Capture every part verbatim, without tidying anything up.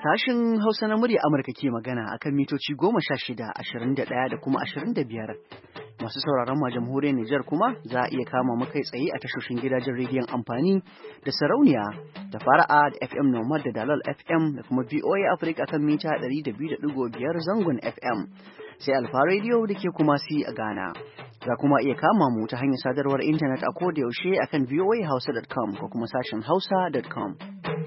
Sashin Hausa na murya Amurka ke magana akan mitoci goma sha shida, ashirin da ɗaya da kuma ashirin da biyar. Masu sauraron ma jamhuriyar Nijar kuma za a iya kama mu kai tsaye a tashoshin gidajen rediyon amfani da sarauniya da fara'a da F M Nomad da Dalal F M da kuma V O A Africa kan mita ɗari da biyu da ɗigo biyar zangon F M. Sai Alfa Radio da ke kuma si a Ghana. Za kuma iya kama mu ta hanyar sadarwar intanet a koda yaushe akan v o a hausa dot com ko kuma sashen hausa dot com.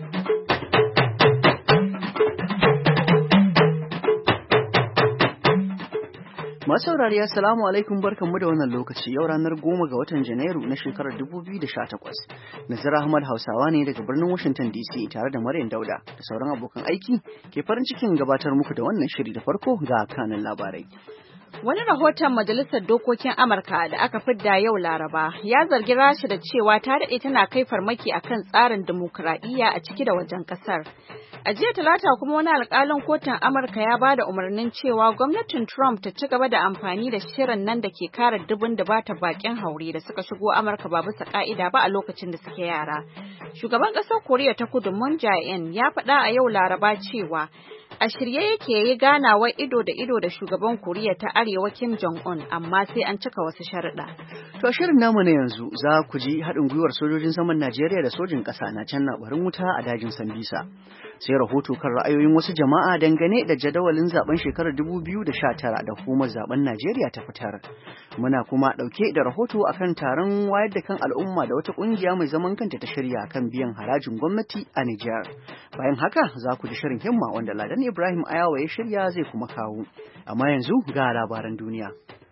Masu saurari assalamu alaikum barkanmu da wannan lokaci yau ranar goma ga watan Janairu na shekarar dubu biyu da sha takwas. Nazir Ahmad Hausawa ne daga birnin Washington D C tare da Maryam Dauda da sauran abokan aiki ke farin cikin gabatar muku da wannan shiri da farko ga kanin labarai. Wani rahoton Majalisar Dokokin Amurka da aka fidda yau Laraba ya zargi Rasha da cewa ta daɗe tana kai farmaki akan tsarin dimokuraɗiyya a ciki da wajen ƙasar. A jiya Talata kuma wani alƙalin kotun Amurka ya ba da umarnin cewa gwamnatin Trump ta ci gaba da amfani da shirin nan da ke kare dubun da bata bakin haure da suka shigo Amurka ba bisa ƙa'ida ba a lokacin da suke yara. Shugaban ƙasar Koriya ta Kudu Moon Jae-in ya faɗa a yau Laraba cewa a shirye yake yi ganawar ido da ido da shugaban Koriya ta Arewa Kim Jong-un amma sai an cika wasu sharuɗa. To shirin namu na yanzu za ku ji haɗin gwiwar sojojin saman Najeriya da sojin ƙasa na can na barin wuta a dajin Sambisa. Sai rahoto kan ra'ayoyin wasu jama'a dangane da jadawalin zaben shekarar dubu biyu da sha tara da hukumar zaben Najeriya ta fitar. Muna kuma ɗauke da rahoto akan taron wayar da kan al'umma da wata ƙungiya mai zaman kanta ta shirya kan biyan harajin gwamnati a Nijar. Bayan haka za ku ji shirin himma wanda Ladan Ibrahim Ayawa ya shirya zai kuma kawo. Amma yanzu ga labaran duniya.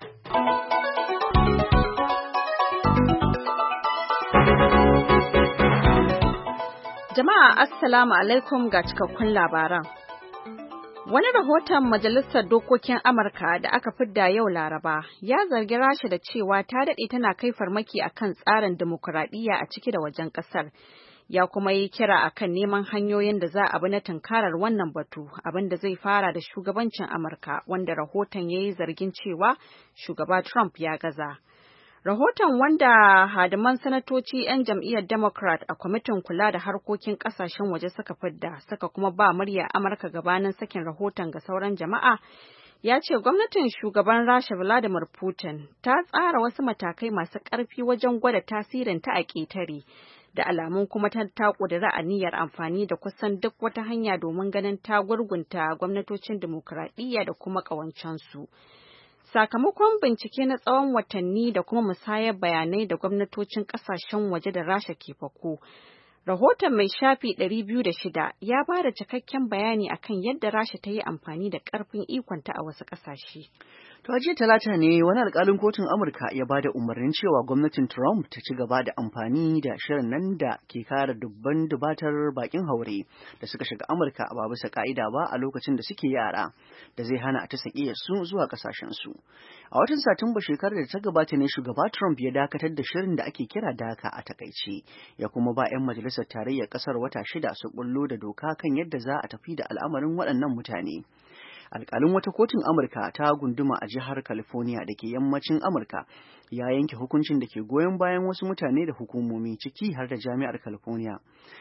Jama'a Assalamu alaikum ga cikakkun labaran. Wani rahoton Majalisar Dokokin Amurka da aka fidda yau Laraba ya zargi Rasha da cewa ta daɗe tana kai farmaki akan tsarin dimokuraɗiyya a ciki da wajen ƙasar. Ya kuma yi kira akan neman hanyoyin da za a bi na tunkarar wannan batu, abin da zai fara da shugabancin Amurka, wanda rahoton ya yi zargin cewa shugaba Trump ya gaza. Rahoton wanda hadiman sanatoci 'yan jam'iyyar Democrat a kwamitin kula da harkokin kasashen waje suka fidda suka kuma ba murya Amurka gabanin sakin rahoton ga sauran jama'a ya ce gwamnatin shugaban Rasha Vladimir Putin ta tsara wasu matakai masu ƙarfi wajen gwada tasirin ta a ƙetare da alamun kuma ta ƙudiri aniyar amfani da kusan duk wata hanya domin ganin ta gurgunta gwamnatocin dimokuraɗiyya da kuma ƙawancensu. Sakamakon bincike na tsawon watanni da kuma musayar bayanai da gwamnatocin kasashen waje da Rasha ke fako, rahoton mai shafi ɗari biyu da shida ya ba da cikakken bayani akan yadda Rasha ta yi amfani da ƙarfin ikonta a wasu ƙasashe. To a jiya Talata ne wani alƙalin kotun Amurka ya ba da umarnin cewa gwamnatin Trump ta ci gaba da amfani da shirin nan da ke kare dubban dubatar bakin haure da suka shiga Amurka ba bisa ka'ida ba a lokacin da suke yara, da zai hana a ta sake su zuwa kasashen su. A watan Satumba shekarar da ta gabata ne shugaba Trump ya dakatar da shirin da ake kira DACA a takaice, ya kuma ba 'yan majalisar tarayyar ƙasar wata shida su bullo da doka kan yadda za a tafi da al'amarin waɗannan mutane. Alƙalin wata kotun Amurka ta gunduma a jihar California da ke yammacin Amurka ya yanke hukuncin da ke goyon bayan wasu mutane da hukumomi ciki har da Jami'ar California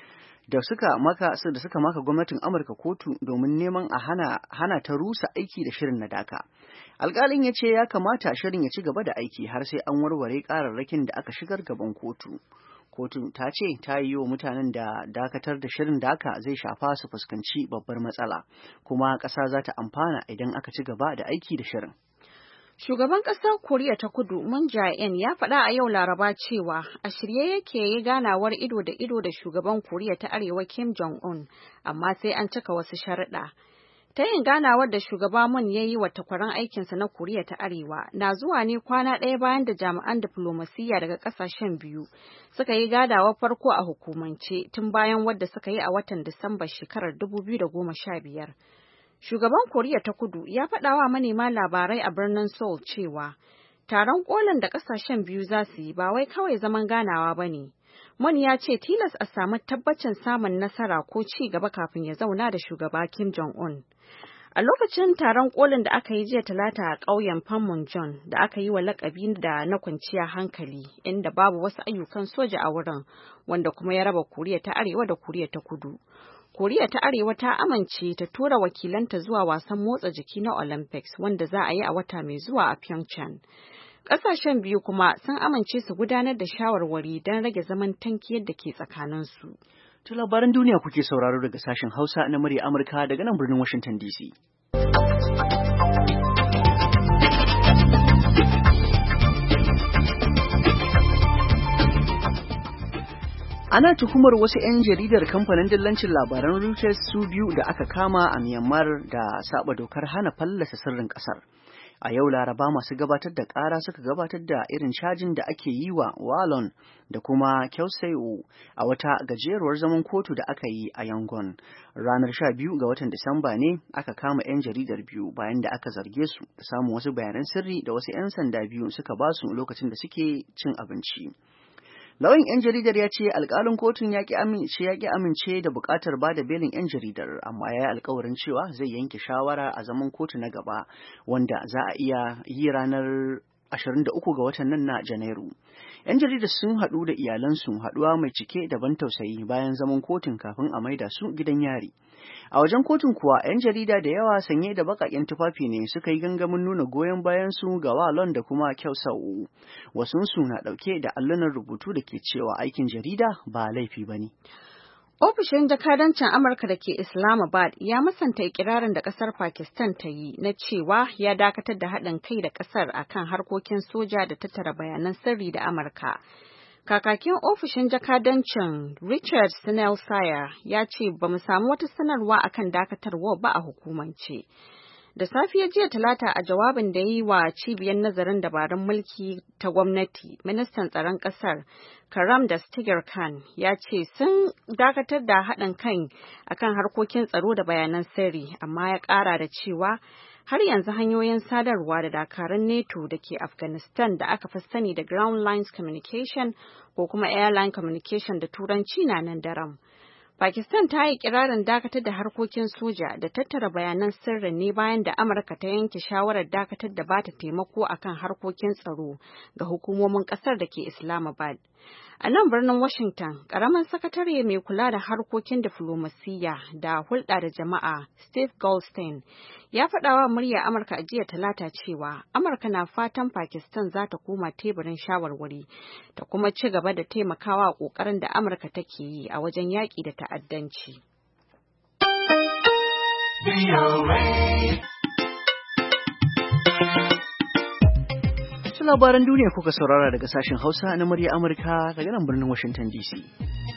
da suka maka da suka maka gwamnatin Amurka kotu domin neman a hana hana ta rusa aiki da shirin na DACA. Alƙalin ya ce ya kamata shirin ya ci gaba da aiki har sai an warware ƙararrakin da aka shigar gaban kotu. Kotu ta ce ta yi wa mutanen da dakatar da shirin DACA zai shafa su fuskanci babbar matsala, kuma ƙasa za ta amfana idan aka ci gaba da aiki da shirin. Shugaban ƙasar Koriya ta Kudu Moon Jae-in ya faɗa a yau Laraba cewa a shirye yake yi ganawar ido da ido da shugaban Koriya ta Arewa Kim Jong-un, amma sai an cika wasu sharuɗa. Ta yin ganawar da shugaba Moon ya yi wa takwaran aikinsa na Koriya ta Arewa na zuwa ne kwana ɗaya bayan da jami'an diflomasiyya daga ƙasashen biyu suka yi gadawar farko a hukumance tun bayan wadda suka yi a watan Disamba shekarar dubu biyu da goma sha biyar. Shugaban Koriya ta Kudu ya faɗa wa manema labarai a birnin Seoul cewa taron kolin da ƙasashen biyu za su yi ba wai kawai zaman ganawa ba ne. Moon ya ce tilas a samu tabbacin samun nasara ko ci gaba kafin ya zauna da shugaba Kim Jong-un. A lokacin taron kolin da aka yi jiya Talata a ƙauyen Panmunjom da aka yi wa lakabi da na kwanciya hankali, inda babu wasu ayyukan soja a wurin, wanda kuma ya raba Koriya ta Arewa da Koriya ta Kudu. Koriya ta Arewa ta amince ta tura wakilanta zuwa wasan motsa jiki na Olympics wanda za a yi a wata mai zuwa a Pyeongchang. Ƙasashen biyu kuma sun amince su gudanar da shawarwari don rage zaman tankiyar da ke tsakaninsu. Ta labaran duniya kuke sauraro daga sashen Hausa na murya Amurka daga nan birnin Washington D C. Ana tuhumar wasu 'yan jaridar kamfanin dillancin labaran Reuters su biyu da aka kama a Myanmar da saba dokar hana fallasa sirrin kasar. A yau Laraba masu gabatar da ƙara suka gabatar da irin cajin da ake yi wa Wallon da kuma Kyauseo a wata gajeruwar zaman kotu da aka yi a Yangon. Ranar sha biyu ga watan Disamba ne aka kama 'yan jaridar biyu bayan da aka zarge su da samun wasu bayanan sirri da wasu 'yan sanda biyu suka basu lokacin da suke cin abinci. Lauyan 'yan jaridar ya ce alkalin kotun ya ƙi amince ya ƙi amince da buƙatar ba da belin 'yan jaridar, amma ya yi alkawarin cewa zai yanke shawara a zaman kotu na gaba wanda za a iya yi ranar ashirin da uku ga watan nan na Janairu. 'Yan jaridar sun haɗu da iyalansu haɗuwa mai cike da ban tausayi bayan zaman kotun kafin a maida su gidan yari. A wajen kotun kuwa 'yan jarida da yawa sanye da baƙaƙen tufafi ne suka yi gangamin nuna goyon bayan su ga Wallon da kuma Kyauseo. Wasunsu na ɗauke da allunan rubutu da ke cewa aikin jarida ba laifi ba ne. Ofishin jakadancin Amurka da ke Islamabad ya musanta ikirarin da ƙasar Pakistan ta yi na cewa ya dakatar da haɗin kai da ƙasar akan harkokin soja da tattara bayanan sirri da Amurka. Kakakin ofishin jakadancin Richard Snell Sayer ya ce ba mu samu wata sanarwa akan dakatarwa ba a hukumance. Da safiyar jiya Talata a jawabin da ya yi wa cibiyar nazarin dabarun mulki ta gwamnati, ministan tsaron ƙasar Karam Dastigar Khan ya ce sun dakatar da haɗin kan akan harkokin tsaro da bayanan sirri, amma ya ƙara da cewa har yanzu hanyoyin sadarwa da dakarun NATO da ke Afghanistan da aka fi sani da Ground Lines Communication ko kuma Airline Communication da Turanci na nan daram. Pakistan ta yi kirarin dakatar da harkokin soja da tattara bayanan sirri ne bayan da Amurka ta yanke shawarar dakatar da bata taimako akan harkokin tsaro ga hukumomin kasar da ke Islamabad. A nan birnin Washington, ƙaramin sakatare mai kula da harkokin diflomasiyya da hulɗa da jama'a, Steve Goldstein, ya faɗa wa murya Amurka a jiya Talata cewa Amurka na fatan Pakistan za ta koma teburin shawarwari ta kuma ci gaba da taimakawa ƙoƙarin da Amurka take yi a wajen yaƙi da ta'addanci. Labaran duniya kuka saurara daga sashen Hausa na murya Amurka daga nan birnin Washington D C.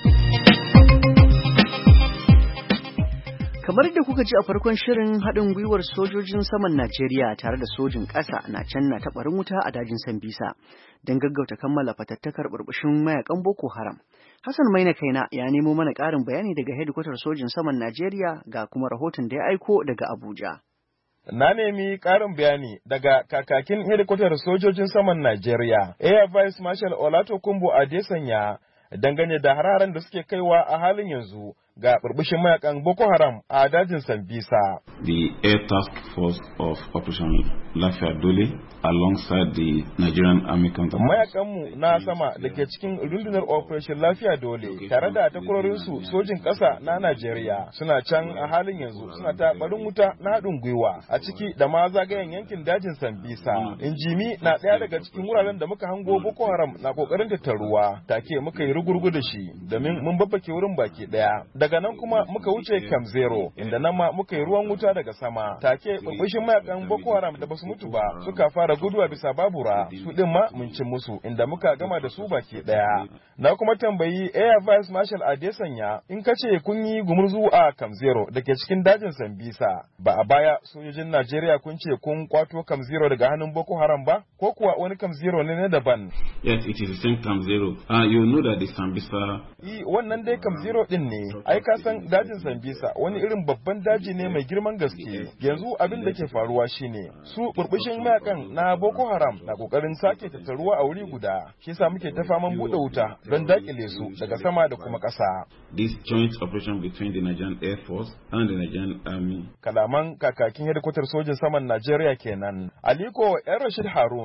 Kamar da kuka ji a farkon shirin, haɗin gwiwar sojojin saman Najeriya tare da sojin ƙasa na can na taɓarin wuta a dajin Sambisa don gaggauta kammala fatattakar burbushin mayakan Boko Haram. Hassan Maina Kaina ya nemo mana ƙarin bayani daga hedikwatar sojin saman Najeriya ga kuma rahoton da ya aiko daga Abuja. Na nemi ƙarin bayani daga kakakin hedikwatar sojojin saman Najeriya, Air Vice Marshal Olatokunbo Adesanya, dangane da hararen da suke kaiwa a halin yanzu ga burbushin mayakan Boko Haram a dajin Sambisa. The Air Task Force of Operation Lafiya Dole alongside the Nigerian Army counterparts. Mayakanmu na sama da ke cikin rundunar Operation Lafiya Dole tare da takwarorinsu sojin ƙasa na Najeriya suna can a halin yanzu suna ta barin wuta na haɗin gwiwa a ciki da ma zagayen yankin dajin Sambisa. Injimi na ɗaya daga cikin wuraren da muka hango Boko Haram na ƙoƙarin tattaruwa, take muka yi rugurgu da shi domin mun babbake wurin baki ɗaya. Daga nan kuma muka wuce Camp Zero inda nan ma muka yi ruwan wuta daga sama. Take burbushin mayakan Boko Haram da basu mutu ba suka fara guduwa bisa babura, su din ma mun cin musu inda muka gama da su baki daya. Na kuma tambayi Air Vice Marshal Adesanya, in kace kun yi gumurzu a Camp Zero da ke cikin dajin Sambisa, ba a baya sojojin Najeriya kun ce kun kwato Camp Zero daga hannun Boko Haram ba, ko kuwa wani Camp Zero ne na daban? Yes, it is the same Camp Zero. Uh, you know that the Sambisa. I wannan dai Camp Zero din ne. Ai ka san dajin Sambisa wani irin babban daji ne mai girman gaske. Yanzu abin da ke faruwa shine su burbushin mayakan na Boko Haram na kokarin sake tattaruwa a wuri guda. Shi yasa muke ta faman bude wuta don dakile su daga sama da kuma ƙasa. This joint operation between the Nigerian Air Force and the Nigerian Army. Kalaman kakakin hedikwatar sojin saman Najeriya kenan. Aliko Yan Rashid Harun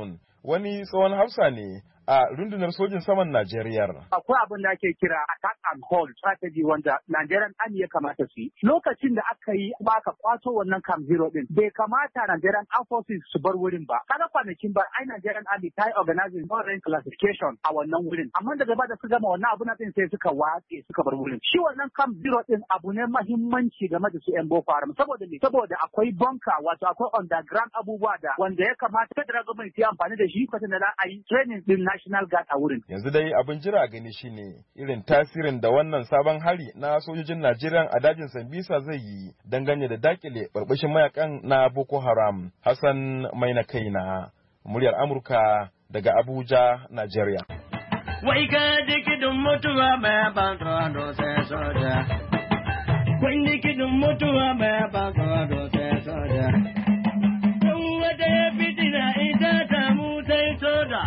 wani tsohon hafsa ne a rundunar sojin saman Najeriya. Akwai abin da ake kira attack and hold strategy wanda Nigerian Army ya kamata su yi. Lokacin da aka yi kuma aka kwato wannan Camp Zero din, bai kamata Nigerian Armed Forces su bar wurin ba. Kada kwanakin ba, ai Nigerian Army ta yi organizing foreign classification a wannan wurin. Amma daga ba da su gama wannan abu na din sai suka watse suka bar wurin. Shi wannan Camp Zero din abu ne mahimmanci game da su 'yan Boko Haram. Saboda ne, saboda akwai bunker wato akwai underground abubuwa da wanda ya kamata federal government ya amfani da shi kwatan da za a yi training din National Guard a wurin. Yanzu dai abin jira gani shine irin tasirin da wannan sabon hari na sojojin Najeriya a dajin Sambisa zai yi dangane da dakile barbashin mayakan na Boko Haram. Hassan Maina Kaina, muryar Amurka daga Abuja, Najeriya. Wai ka dikidin mutuwa mai ban tsoro sai soja. Wai dikidin mutuwa mai ban tsoro sai soja. Don wata ya fitina ita ta mu sai soja.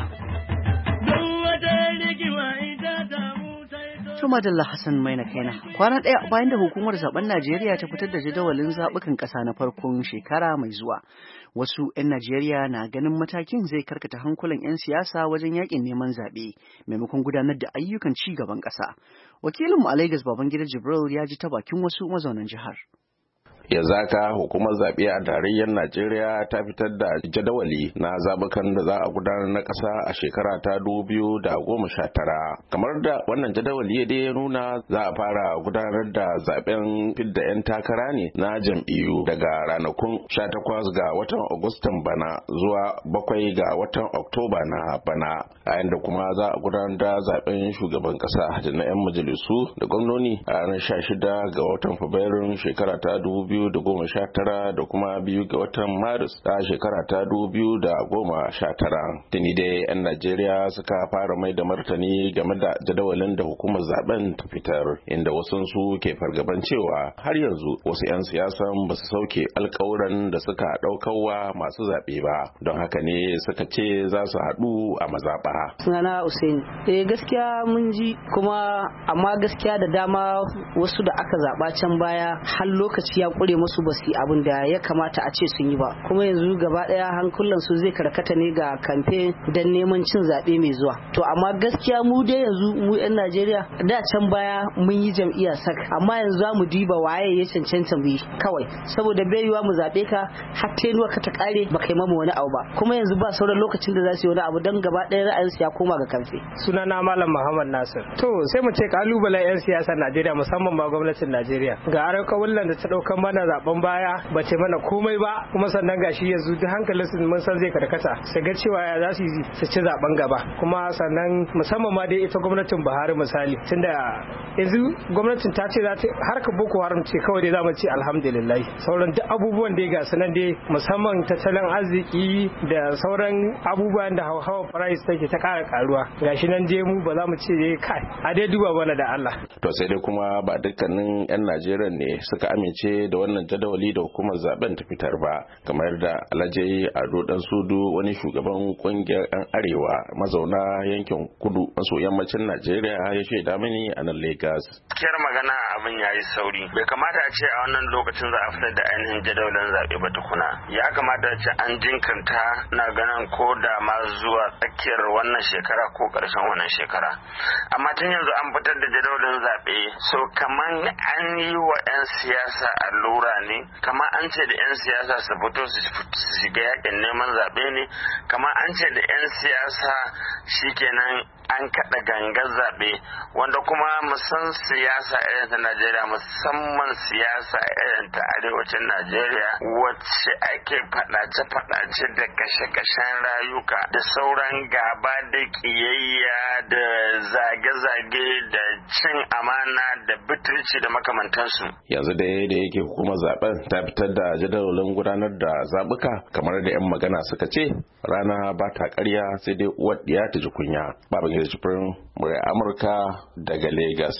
Tuma Dalla Hassan Maina Kaina. Kwana ɗaya bayan da hukumar zaben Najeriya ta fitar da jadawalin zaɓukan ƙasa na farkon shekara mai zuwa. Wasu 'yan Najeriya na ganin matakin zai karkata hankulan 'yan siyasa wajen yakin neman zaɓe maimakon gudanar da ayyukan ci gaban ƙasa. Wakilinmu a Lagos Babangida Jibril ya ji ta bakin wasu mazaunan jihar. yanzu haka hukumar zaɓe a tarayyar Najeriya ta fitar da jadawali na zaɓukan da za a gudanar na ƙasa a shekara ta dubu biyu da goma sha tara. Kamar da wannan jadawali dai ya nuna za a fara gudanar da zaɓen fidda 'yan takara ne na jam'iyyu daga ranakun sha takwas ga watan Agustan bana zuwa bakwai ga watan Oktoba na bana, a yanda kuma za a gudanar da zaɓen shugaban ƙasa da na 'yan majalisu da gwamnoni a ranar sha shida ga watan Fabrairun shekara ta dubu biyu da goma sha tara da kuma biyu ga watan Maris a shekara ta dubu biyu da goma sha tara. Tuni dai 'yan Najeriya suka fara mai da martani game da jadawalin da hukumar zaben ta fitar, inda wasunsu ke fargaban cewa har yanzu wasu 'yan siyasan ba su sauke alkawuran da suka ɗaukarwa masu zaɓe ba, don haka ne suka ce za su haɗu a mazaɓa. Sunana Usaini. Eh gaskiya mun ji, kuma amma gaskiya da dama wasu da aka zaɓa can baya har lokaci ya kure musu ba su abin da ya kamata a ce sun yi ba, kuma yanzu gaba ɗaya hankulan su zai karkata ne ga kamfe don neman cin zaɓe mai zuwa. To amma gaskiya mu dai yanzu mu 'yan Najeriya da can baya mun yi jam'iyya sak, amma yanzu za mu diba waye ya cancanta mu yi kawai, saboda bai yiwa mu zaɓe ka har tenuwa ka ta kare ba kai mamu wani abu ba, kuma yanzu ba sauran lokacin da za su yi wani abu don gaba ɗaya ra'ayinsu ya koma ga kamfe. Sunana Malam Muhammad Nasir. To sai mu ce kalubalen 'yan siyasar Najeriya musamman ma gwamnatin Najeriya ga alƙawallan da ta ɗaukan mana zaben baya ba ce mana komai ba, kuma sannan gashi yanzu duk hankalin su mun san zai karkata su ga cewa ya za su yi su ci zaben gaba, kuma sannan musamman ma dai ita gwamnatin Buhari misali, tunda yanzu gwamnatin ta ce za ta harka Boko Haram ce kawai dai za mu ce alhamdulillah, sauran duk abubuwan dai ga su nan dai musamman tattalin arziki da sauran abubuwan da hawa price take ta ƙara karuwa, gashi nan dai mu ba za mu ce dai kai a dai duba bana da Allah. To sai dai kuma ba dukkanin 'yan Najeriya ne suka amince da wannan jadawali da hukumar zaben ta fitar ba, kamar da Alhaji Ado Dan Sudu, wani shugaban kungiyar 'yan arewa mazauna yankin kudu maso yammacin Najeriya, ya shaida mini a nan Lagos. Kiyar magana abin yayi sauri, bai kamata a ce a wannan lokacin za a fitar da ainihin jadawalin zaɓe ba tukuna, ya kamata a ce an jinkirta na ganin ko da ma zuwa tsakiyar wannan shekara ko ƙarshen wannan shekara, amma tun yanzu an fitar da jadawalin zaɓe, so kamar an yi wa 'yan siyasa allura ne, kamar an ce da 'yan siyasa su fito su shiga yakin neman zaɓe ne, kamar an ce da 'yan siyasa shikenan an kaɗa gangar zaɓe, wanda kuma musan siyasa irin ta Najeriya, musamman siyasa irin ta arewacin Najeriya wacce ake faɗace-faɗace da kashe-kashen rayuka da sauran gaba da ƙiyayya da zage-zage da cin amana da bitirci da makamantansu. Yanzu da da yake hukumar zaben ta fitar da jadawalin gudanar da zabuka, kamar da 'yan magana suka ce rana ba ta ƙarya sai dai uwar ɗiya ta ji kunya. Babangida Jibrin, murai Amurka daga Lagos.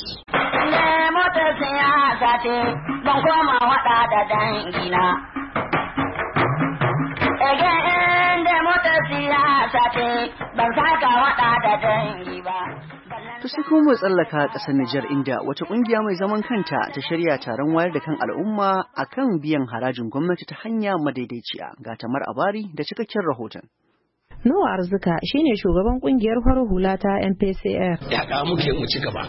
Ne motar siyasa ce ban koma waɗa da dangina. Ege inda motar siyasa ce ban saka waɗa da dangi ba. To sai kuma mu tsallaka ƙasar Nijar, inda wata ƙungiya mai zaman kanta ta shirya taron wayar da kan al'umma akan biyan harajin gwamnati ta hanya madaidaiciya. Ga Tamar Abari da cikakken rahoton. Noah Arzika shine shugaban kungiyar farar hula ta M P C R. Ya ga muke mu ci gaba.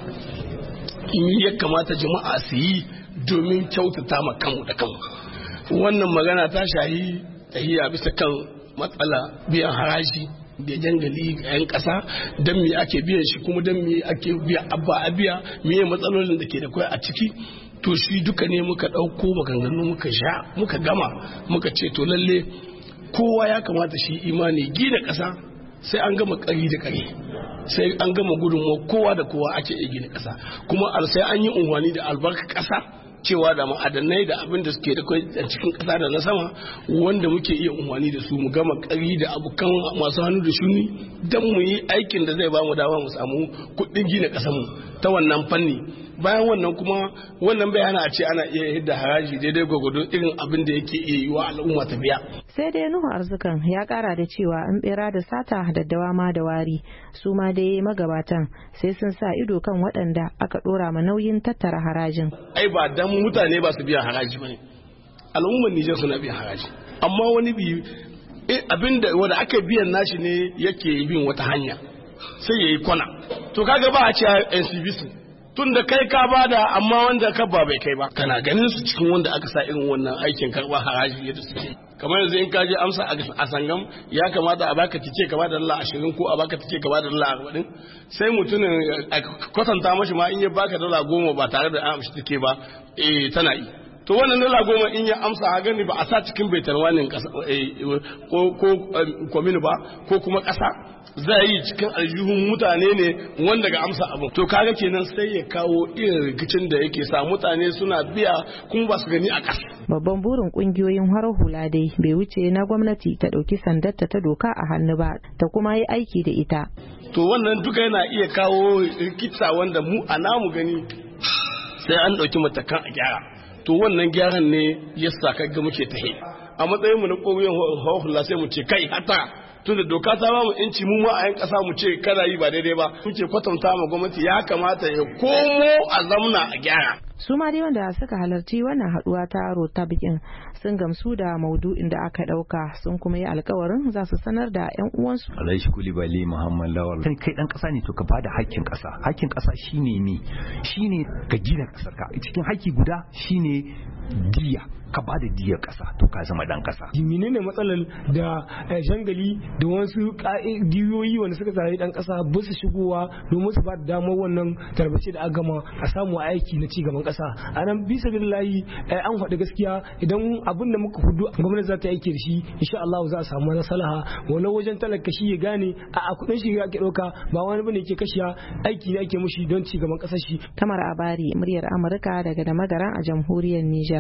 In ya kamata jama'a su yi domin kyautata ma kanmu da kanmu. Wannan magana ta shahi tahiya bisa kan matsala biyan haraji da jangali ga 'yan ƙasa don me ake biyan shi kuma don me ake biya abba a biya me matsalolin da ke da kwai a ciki. To shi duka ne muka ɗauko maganganu muka sha muka gama muka ce to lalle kowa ya kamata shi imani gina ƙasa sai an gama ƙari da ƙari sai an gama gudunmuwa kowa da kowa ake iya gina ƙasa kuma sai an yi unhwani da albarka ƙasa cewa da ma'adanai da abin da suke da kai a cikin ƙasa da na sama wanda muke iya unhwani da su mu gama ƙari da abokan masu hannu da shuni don mu yi aikin da zai ba mu dama mu samu kuɗin gina ƙasarmu ta wannan fanni. Bayan wannan kuma wannan bai hana a ce ana iya yadda haraji daidai gwagwado irin abin da yake iya yi wa al'umma ta biya. Sai dai Nuhu Arzikan ya kara da cewa an bera da sata daddawa ma da wari su ma dai magabatan sai sun sa ido kan waɗanda aka ɗora ma nauyin tattara harajin. Ai ba dan mutane ba su biya haraji bane. Al'ummar Nijar suna biyan haraji. Amma wani bi abin da wanda aka biyan nashi ne yake bin wata hanya sai yayi kwana. To kaga ba a ce N C B C tun da kai ka bada amma wanda ka ba bai kai ba kana ganin su cikin wanda aka sa irin wannan aikin karɓar haraji yadda suke kamar yanzu in ka je amsa a sangam ya kamata a baka tike ka bada dala ashirin ko a baka tike ka bada dala arba'in sai mutumin a kwatanta mashi ma in ya baka dala goma ba tare da an amshi tike ba eh tana yi to wannan dala goma in ya amsa a gani ba a sa cikin baitarwanin kasa ko ko komini ba ko kuma kasa zai yi cikin aljihun mutane ne wanda ga amsa abin to kaga kenan sai ya kawo irin rikicin da yake sa mutane suna biya kuma ba su gani a ƙasa. Babban burin kungiyoyin harar hula dai bai wuce na gwamnati ta ɗauki sandarta ta doka a hannu ba ta kuma yi aiki da ita. To wannan duka yana iya kawo rikita wanda mu a namu gani sai an ɗauki matakan a gyara. To wannan gyaran ne ya sa kaga muke tahe. A matsayin mu na kungiyoyin harar hula sai mu ce kai hata tunda doka ta ba mu inci mu ma a yan kasa mu ce kada yi ba daidai ba muke kwatanta ma gwamnati ya kamata ya komo a zamna a gyara. Su ma dai wanda suka halarci wannan haduwa ta rota bikin sun gamsu da maudu'in da aka dauka sun kuma yi alkawarin za su sanar da yan uwansu. Alaishi Kulibali Muhammad Lawal. Kai kai dan kasa ne to ka bada hakkin kasa. Hakkin kasa shine ne shine ka gina kasar ka. Cikin hakki guda shine diya ka ba da diyar kasa to ka zama dan kasa. Jimine ne matsalar da jangali da wasu diyoyi wanda suka zai dan kasa ba su shigowa domin su ba da damar wannan tarbace da aka gama a samu aiki na ci gaban kasa. A nan bisa billahi an faɗi gaskiya idan abin da muka hudu gwamnati za ta aiki da shi insha Allah za a samu maslaha wala wajen talaka shi ya gane a kudin shi ake dauka ba wani bane yake kashiya aiki ne ake mushi don ci gaban kasar shi. Tamar Abari muryar Amurka daga da magaran a jamhuriyar Nijar.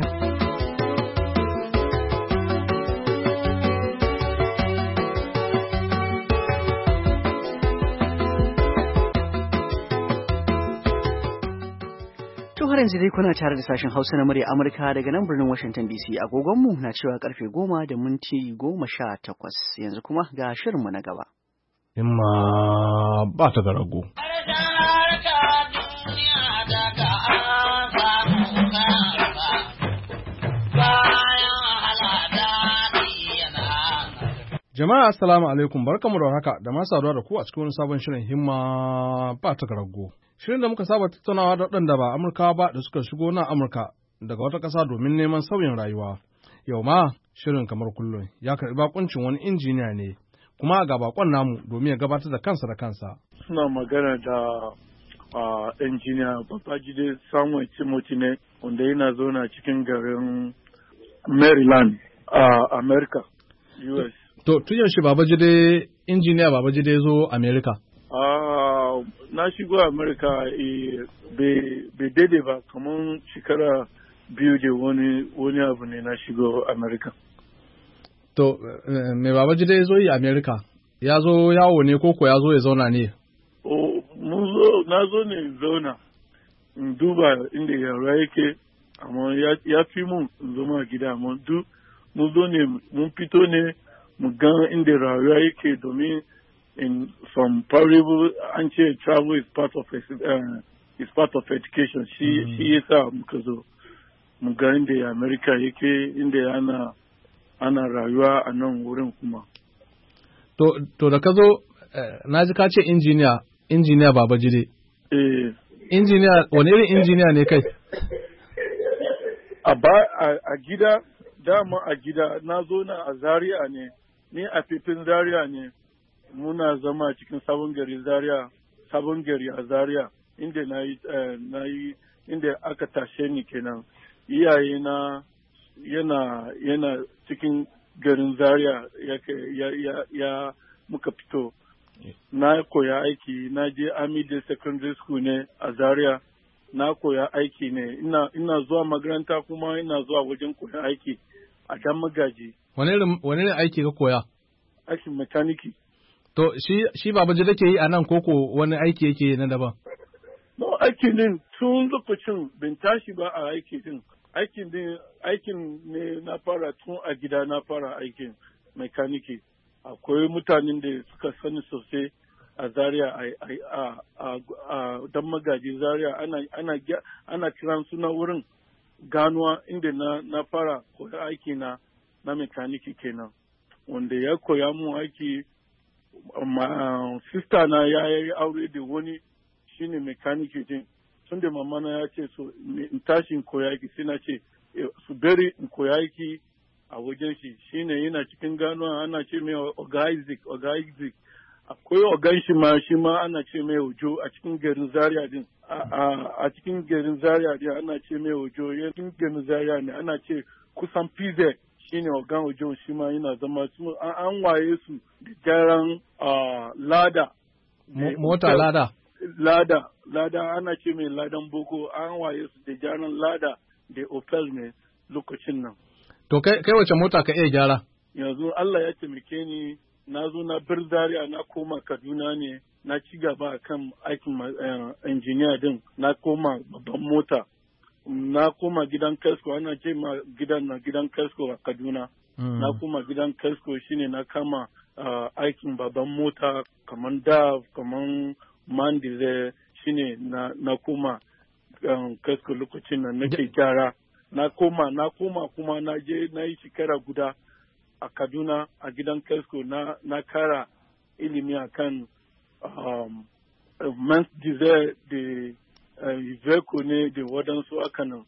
har yanzu dai kuna tare da sashen Hausa na murya Amurka daga nan birnin Washington D C. Agogonmu na cewa karfe goma da minti goma sha takwas. Yanzu kuma ga shirinmu na gaba. Himma ba ta ga rago. Jama'a assalamu alaikum barkamu da haka da masu saduwa da ku a cikin wani sabon shirin himma ba ta rago. Shirin da muka saba tattaunawa da waɗanda ba Amurkawa ba da suka shigo na Amurka daga wata ƙasa domin neman sauyin rayuwa. Yau ma shirin kamar kullum ya karɓi bakuncin wani injiniya ne kuma ga bakon namu domin ya gabatar da kansa da kansa. Suna magana da injiniya Babajide Samuel Timothy ne wanda yana zauna cikin garin Maryland a America, U S. To, tun yaushe Babajide, injiniya Babajide ya zo Amerika? Uh, na shigo Amerika bai daidai ba, kamar shekara biyu da wani, wani abu ne na shigo Amerika. To, mai Babajide ya zo yi Amerika? Ya zo yawo ne koko ya zo ya zauna ne? Oh, mun zo, na zo ne zauna, in duba inda yara yake, amma ya fi mun zama gida, amma duk mun zo ne, mun fito ne, mu gan inda rayuwa yake domin in some parable an ce travel is part of uh, is part of education shi shi yasa muka zo mu ga inda America yake inda ana ana rayuwa a nan wurin kuma. To, to da ka zo, na ji ka ce injiniya, injiniya Baba Jide. Eh. Injiniya, wani irin injiniya ne kai? A ba a gida, dama a gida, na zo na a Zaria ne, ni a fifin Zaria ne, muna zama cikin sabon gari Zaria, sabon gari a Zaria, inda na yi, na yi, inda aka tashe ni kenan. Iyaye na yana, yana cikin garin Zaria ya, ya, ya, ya muka fito. Na koya aiki, na je Amide Secondary School ne a Zaria, na koya aiki ne, ina, ina zuwa makaranta kuma ina zuwa wajen koya aiki a Dan Magaji. Wane irin aiki ka koya? Aikin mekaniki. To, shi, shi Babaji da ke yi a nan koko wani aiki yake na daban? No, aikin din tun lokacin bin tashi ba a aiki din. Aikin din, aikin ne na fara tun a gida na fara aikin mekaniki. Akwai mutanen da suka sani sosai a Zaria a, a, a Dan Magaji Zaria ana, ana, ana kiran suna wurin ganuwa inda na, na fara koya aiki na na mekaniki kenan. Wanda ya koya mu aiki, ma, sista na ya yi aure da wani shine mekaniki din. Tun da mama na ya ce so in tashi in koya aiki sai na ce su bari in koya aiki a wajen shi shine yana cikin ganuwa ana ce mai Oga Isaac, Oga Isaac. Akwai ogan shi ma shi ma ana ce mai Ojo a cikin garin Zaria din. A cikin garin Zaria din ana ce mai Ojo, ya cikin garin Zaria ne ana ce kusan P Z shine ogan Ojo shi ma yana zama su an waye su da gyaran lada. Mota lada. Lada, lada ana ce mai ladan boko an waye su da gyaran lada da Opel ne lokacin nan. To kai wace mota ka iya gyara? Yanzu Allah ya taimake ni na zo na bir Zaria na koma Kaduna ne na ci gaba kan aikin injiniya din na koma babban mota. Na koma gidan Kesko ana ce ma gidan na gidan Kesko a Kaduna. Mm. Na koma gidan Kesko shine na kama uh, aikin babban mota kaman Dav kaman Mandize shine na, na koma um, Kesko lokacin nan nake gyara. Na koma na koma kuma na je na yi shekara guda a Kaduna a gidan Kesko na, na kara ilimi a kan um, Mans Dizel da uh, Iveco ne da waɗansu aka nan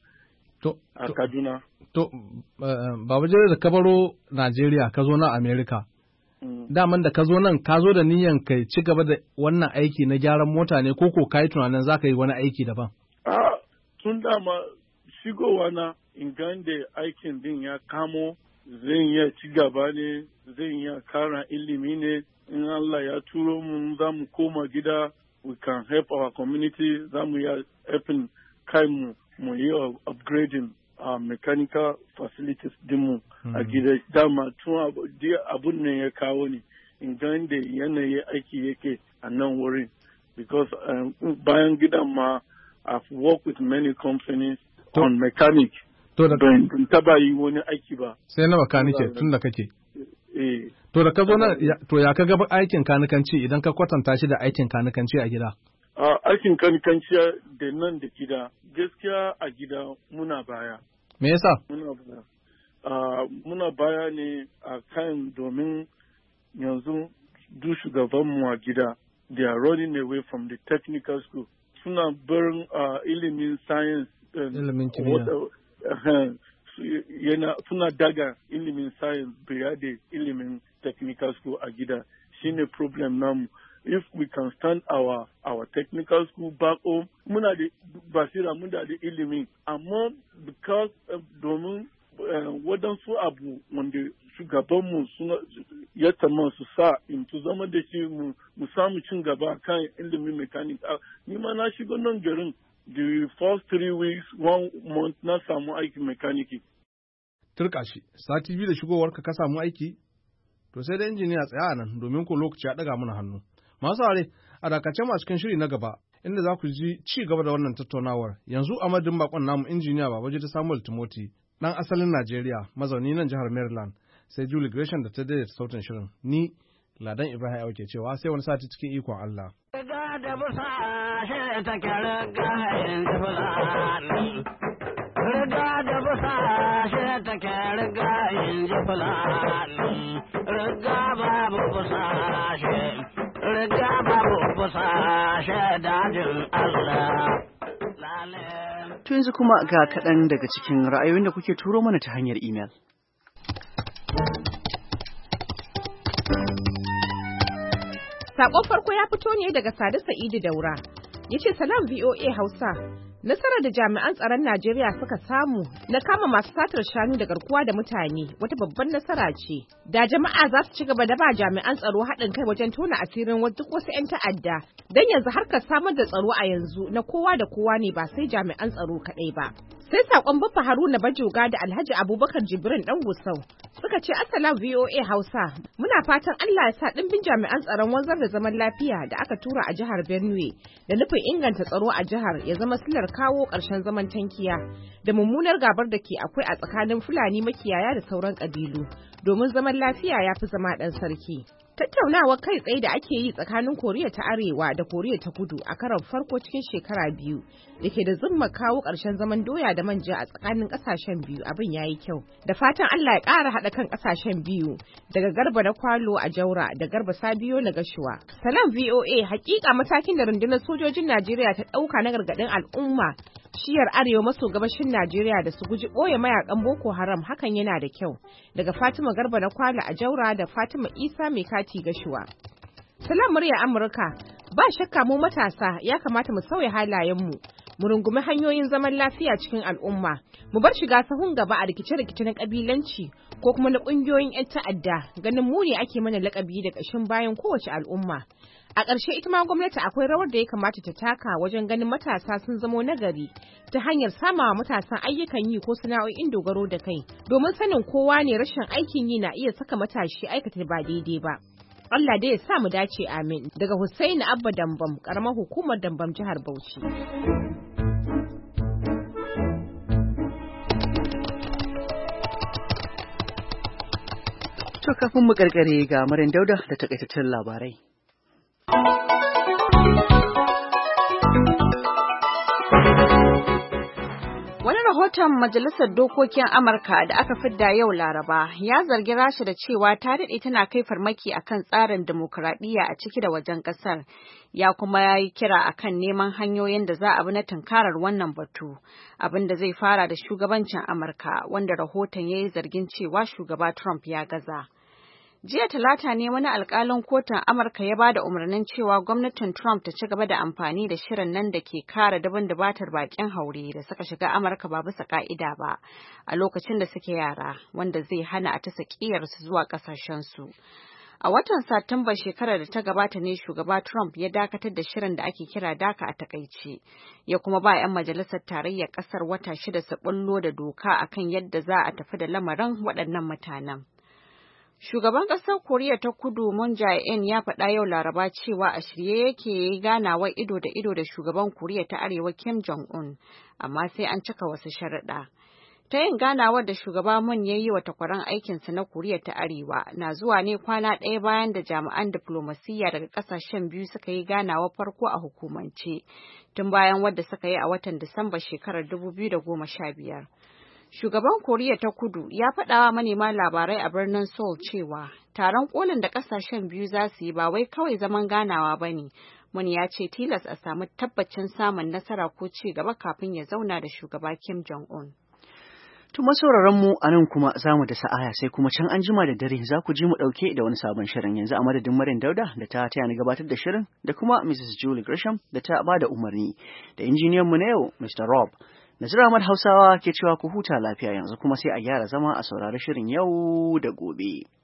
a Kaduna. To, uh, Babaji da ka baro Najeriya ka zo na Amerika. Mm. Daman da ka zo nan ka zo da niyan kai ci gaba da wannan aiki na gyaran mota ne ko ko ka yi tunanin za ka yi wani aiki daban? Ah, tun dama shigowa na ingande aikin din ya kamo zan iya ci gaba ne zan iya kara ilimi ne in Allah ya turo mu za mu koma gida we can help our community za mu iya helping kai mu mu yi upgrading our mechanical facilities dinmu mm. a gida dama tun abun ne ya kawo ni ingande yanayi aiki yake a nan wurin because um, bayan gidan ma I've worked with many companies to, on mechanic. To da ban taba yi wani aiki ba. Sai na makanike tun da kake. Eh. To da ka zo nan to ya ka ga aikin kanikanci idan ka kwatanta shi da aikin kanikanci a gida? Uh, aikin kanikanci da nan da gida gaskiya a gida muna baya. Me yasa? Muna baya. Uh, muna baya ne a kan domin yanzu duk shugabanmu a gida they are running away from the technical school. Suna barin uh, ilimin science ilimin kimiyya yana suna daga ilimin science biya da ilimin technical school a gida shine problem namu. If we can stand our our technical school back home muna da basira muna da ilimin amma because domin waɗansu abu wanda shugabanmu suna ya tama su sa in tu zama da shi mu samu cin gaba kan ilimin mechanic. Ni ma na shiga nan garin the first three weeks one month na samu aikin mekaniki. Turka shi sati biyu da shigowarka ka samu aiki to sai da injiniya tsaya nan domin ko lokaci ya daga mana hannu. Masu are a dakace masu cikin shiri na gaba inda za ku ji ci gaba da wannan tattaunawar yanzu a madadin bakon namu injiniya Babaji ta Samuel Timothy dan asalin Najeriya mazauni nan jihar Maryland sai Julie Gresham da ta daidaita sautin shirin ni Ladan Ibrahim Auke cewa sai wani sati cikin ikon Allah. Riga da busa shi ta kyara gayen fulani. Riga da busa shi ta kyara gayen fulani. riga babu kusashe, riga babu kusashe dajin Allah. To yanzu kuma ga kaɗan daga cikin ra'ayoyin da kuke turo mana ta hanyar imel. Sakon farko ya fito ne daga Sadi Sa'idu Daura. Ya ce salam V O A Hausa. Nasarar da jami'an tsaron Najeriya suka samu na kama masu satar shanu da garkuwa da mutane wata babban nasara ce. Da jama'a za su ci gaba da ba jami'an tsaro haɗin kai wajen tona asirin duk wasu 'yan ta'adda. Don yanzu harkar samar da tsaro a yanzu na kowa da kowa ne ba sai jami'an tsaro kaɗai ba. Sai saƙon Baffa Haruna Bajoga da Alhaji Abubakar Jibrin ɗan Gusau suka ce Assalam V O A Hausa, muna fatan Allah ya sa ɗimbin jami'an tsaron wanzar da zaman lafiya da aka tura a jihar Benue da nufin inganta tsaro a jihar ya zama silar kawo ƙarshen zaman tankiya da mummunar gabar da ke akwai a tsakanin Fulani makiyaya da sauran ƙabilu domin zaman lafiya ya fi zama ɗan sarki. Tattaunawar kai tsaye da ake yi tsakanin Koriya ta Arewa da Koriya ta Kudu a karon farko cikin shekara biyu da ke da zumma kawo ƙarshen zaman doya da manja a tsakanin ƙasashen biyu abin ya yi kyau. Da fatan Allah ya ƙara haɗa kan ƙasashen biyu daga Garba na Kwalo a Jaura da Garba Sabiyo na Gashuwa. Salam V O A, hakika matakin da rundunar sojojin Najeriya ta ɗauka na gargaɗin al'umma shiyar arewa maso gabashin Najeriya da su guji ɓoye mayakan Boko Haram hakan yana da kyau. Daga Fatima Garba na Kwalo a Jaura da Fatima Isa mai kati Gashuwa. Salam murya Amurka, ba shakka mu matasa ya kamata mu sauya halayenmu, mu rungumi hanyoyin zaman lafiya cikin al'umma, mu bar shiga sahun gaba a rikice-rikice na kabilanci ko kuma na ƙungiyoyin 'yan ta'adda, ganin mu ne ake mana laƙabi da ƙashin bayan kowace al'umma. A ƙarshe ita ma gwamnati akwai rawar da ya kamata ta taka wajen ganin matasa sun zamo nagari ta hanyar samawa matasan ayyukan yi ko sana'o'in dogaro da kai, domin sanin kowa ne rashin aikin yi na iya saka matashi aikata ba daidai ba. Allah dai ya sa mu dace amin. Daga Hussaini Abba Dambam, ƙaramar hukumar Dambam jihar Bauchi. To kafin mu karkare ga Maryam Dauda da takaitattun labarai. Wani rahoton Majalisar Dokokin Amurka da aka fidda yau Laraba ya zargi Rasha da cewa ta daɗe tana kai farmaki akan tsarin dimokuraɗiyya a ciki da wajen ƙasar, ya kuma ya yi kira akan neman hanyoyin da za a bi na tunkarar wannan batu, abin da zai fara da shugabancin Amurka, wanda rahoton ya yi zargin cewa shugaba Trump ya gaza. Jiya Talata ne wani alkalin kotun Amurka ya ba da umarnin cewa gwamnatin Trump ta ci gaba da amfani da shirin nan da ke kare dabin dubatar bakin haure da suka shiga Amurka ba bisa ka'ida ba a lokacin da suke yara, wanda zai hana a ta sakiyarsu zuwa kasashensu. A watan Satumba shekarar da ta gabata ne shugaba Trump ya dakatar da shirin da ake kira daka a takaice, ya kuma ba 'yan majalisar tarayyar kasar wata shida su bullo da doka akan yadda za a tafi da lamarin waɗannan mutanen. Shugaban ƙasar Koriya ta Kudu Moon Jae-in ya faɗa yau Laraba cewa a shirye yake yi ganawar ido da ido da shugaban Koriya ta Arewa Kim Jong-un, amma sai an cika wasu sharuɗa. Ta yin ganawar da shugaba Moon ya yi wa takwaran aikinsa na Koriya ta Arewa na zuwa ne kwana ɗaya bayan da jami'an diflomasiyya daga ƙasashen biyu suka yi ganawar farko a hukumance, tun bayan wadda suka yi a watan Disamba shekarar dubu biyu da goma sha biyar. Shugaban Koriya ta Kudu ya faɗawa manema labarai a birnin Seoul cewa taron kolin da ƙasashen biyu za su yi ba wai kawai zaman ganawa ba ne. Mun ya ce tilas a samu tabbacin samun nasara ko ci gaba kafin ya zauna da shugaba Kim Jong-un. To masauraran mu a nan kuma za mu da sa'aya sai kuma can an jima da dare za ku ji mu ɗauke da wani sabon shirin. Yanzu a madadin Maryam Dauda da ta taya ni gabatar da shirin da kuma Missus Julie Gresham da ta ba da umarni da injiniyan mu na yau Mister Rob. Nazir Ahmad Hausawa ke cewa ku huta lafiya yanzu kuma sai a gyara zama a saurari shirin yau da gobe.